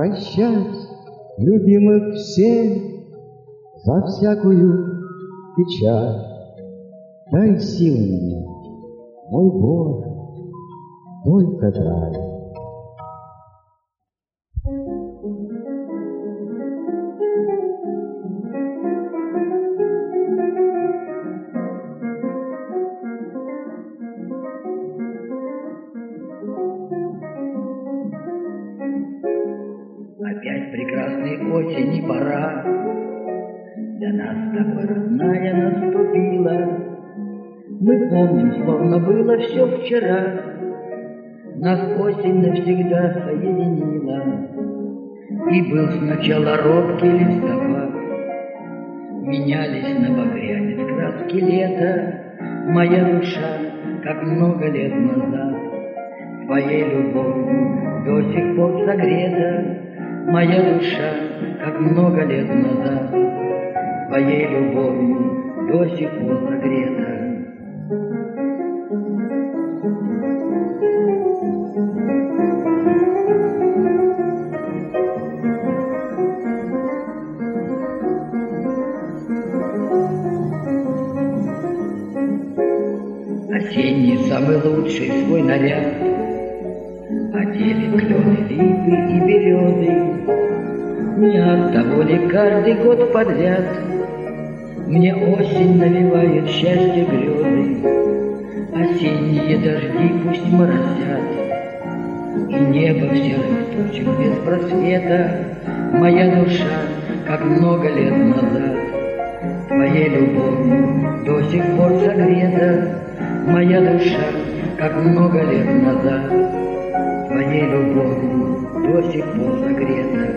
прощать любимых всех за всякую печаль. Дай силы мне, мой Боже, только дай. Опять прекрасной осени пора, для нас с тобой родная наступила. Мы помним, словно было все вчера, нас осень навсегда соединила. И был сначала робкий листопад, менялись на багрянец краски лета. Моя душа, как много лет назад, твоей любовью до сих пор согрета. Моя душа, как много лет назад, твоей любовью до сих пор согрета. Осенний самый лучший свой наряд одели клены, липы и березы. Не от того ли каждый год подряд мне осень навевает счастье грезы? Осенние дожди пусть моросят, и небо в серых тучах без просвета. Моя душа, как много лет назад, твоей любовью до сих пор согрета. Моя душа, как много лет назад, твоей любовью до сих пор согрета.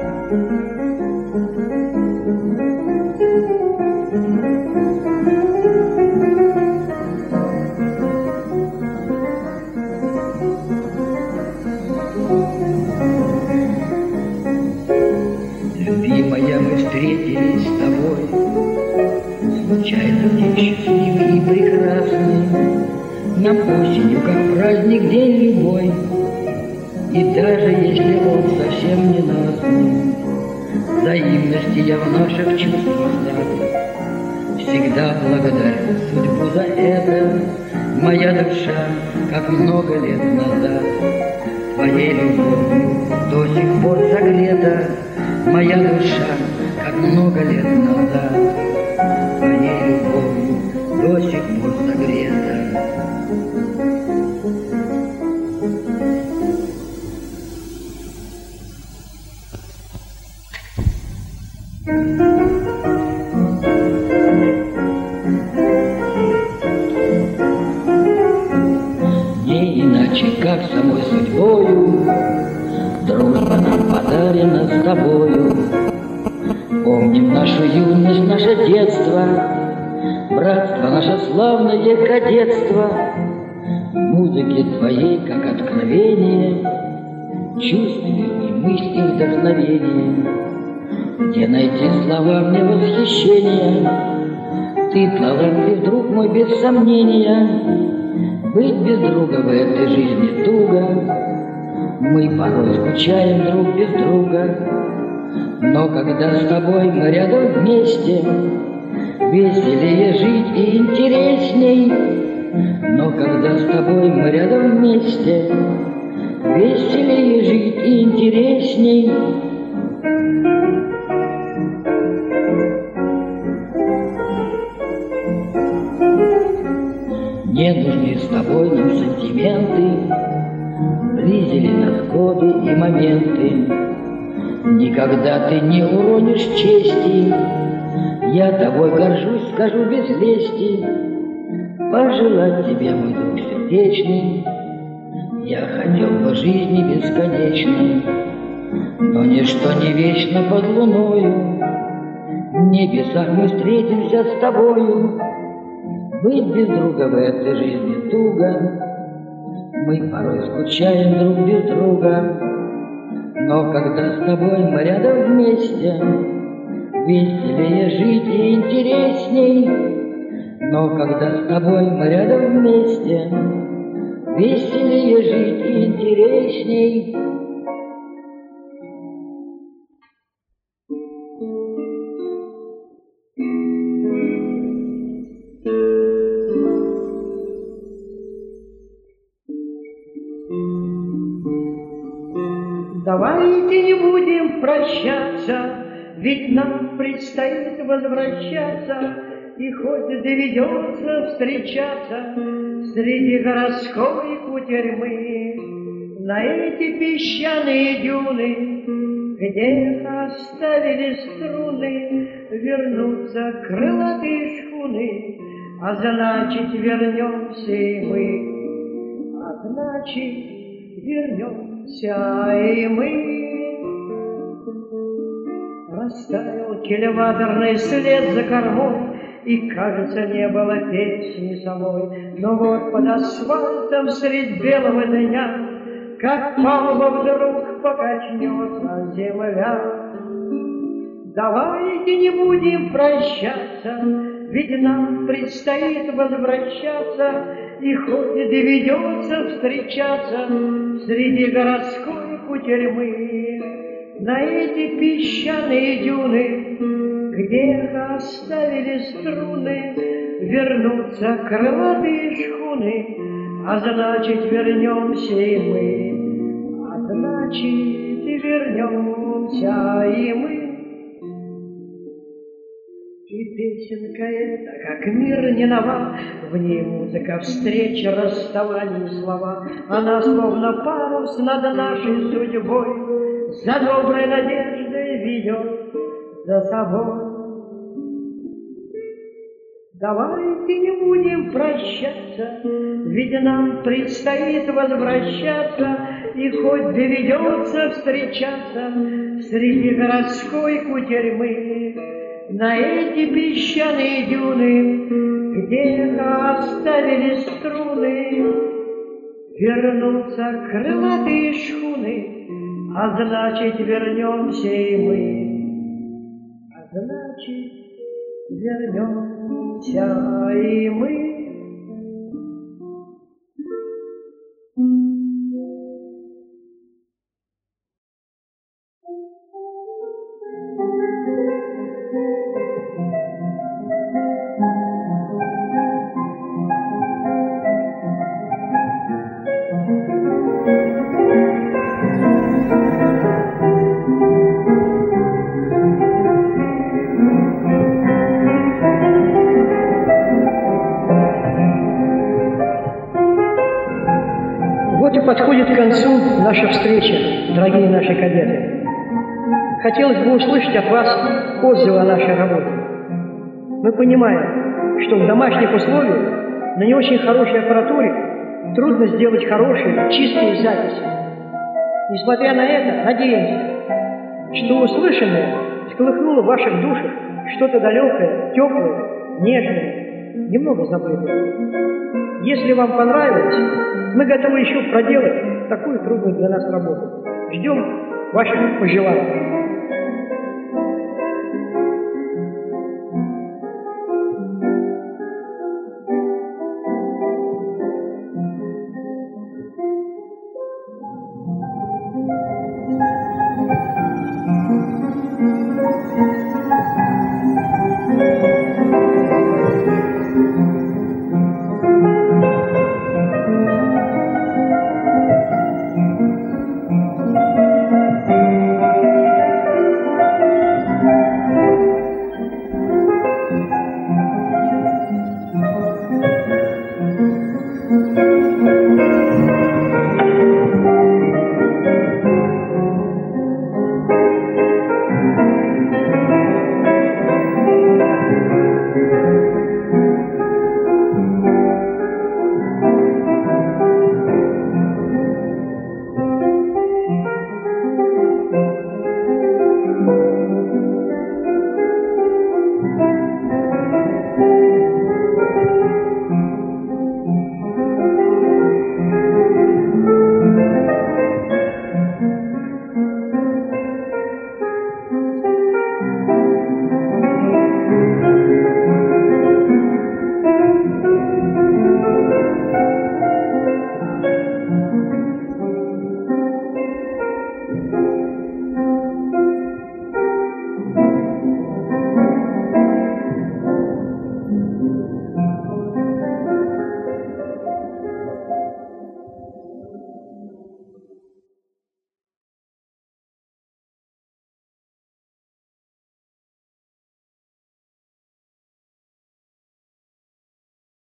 Любимая, мы встретились с тобой, случайно день счастливый и прекрасный. Нам осенью, как праздник, день любой, и даже если он совсем ненастный, взаимности я в наших чувствах рад. Всегда благодарю судьбу за это. Моя душа, как много лет назад, твоей любовью до сих пор согрета. Моя душа, как много лет назад, твоей любовью до сих пор согрета. Не иначе, как самой судьбою, дружба нам подарена с тобою. Помним нашу юность, наше детство, братство, наше славное кадетство. В музыке твоей, как откровение, чувствую и мысли вдохновение. Где найти слова мне восхищения? Ты талантлив, друг мой, без сомнения. Быть без друга в этой жизни туго. Мы порой скучаем друг без друга, но когда с тобой мы рядом вместе, веселее жить и интересней. Но когда с тобой мы рядом вместе, веселее жить и интересней. Не нужны с тобой нам сантименты, близили нас годы и моменты. Никогда ты не уронишь чести, я тобой горжусь, скажу без лести. Пожелать тебе, мой друг сердечный, я хотел бы жизни бесконечной. Но ничто не вечно под луною, в небесах мы встретимся с тобою. Быть без друга в этой жизни туго, мы порой скучаем друг без друга. Но когда с тобой мы рядом вместе, веселее жить и интересней. Но когда с тобой мы рядом вместе, веселее жить и интересней. Давайте не будем прощаться, ведь нам предстоит возвращаться, и хоть доведется встречаться среди городской кутерьмы, на эти песчаные дюны, где оставили струны, вернутся крылатые шхуны, а значит вернемся и мы, а значит вернемся и мы. Растаял кильваторный след за кормой, и, кажется, не было песни самой. Но вот под асфальтом средь белого дня, как палуба вдруг покачнется земля. Давайте не будем прощаться, ведь нам предстоит возвращаться, и хоть доведется встречаться среди городской кутерьмы, на эти песчаные дюны, где оставили струны, вернутся крылатые шхуны, а значит вернемся и мы, а значит вернемся и мы. И песенка эта, как мир не нова, в ней музыка встречи, расставаний слова. Она словно парус над нашей судьбой, за доброй надеждой ведет за собой. Давайте не будем прощаться, ведь нам предстоит возвращаться, и хоть доведется встречаться среди городской кутерьмы, на эти песчаные дюны, где оставили струны, вернутся крылатые шхуны, а значит вернемся и мы, а значит вернемся и мы. Вот и подходит к концу наша встреча, дорогие наши кадеты. Хотелось бы услышать от вас отзывы о нашей работе. Мы понимаем, что в домашних условиях на не очень хорошей аппаратуре трудно сделать хорошие, чистые записи. Несмотря на это, надеемся, что услышанное всколыхнуло в ваших душах что-то далекое, теплое, нежное, немного забытое. Если вам понравилось, мы готовы еще проделать такую трудную для нас работу. Ждем ваших пожеланий.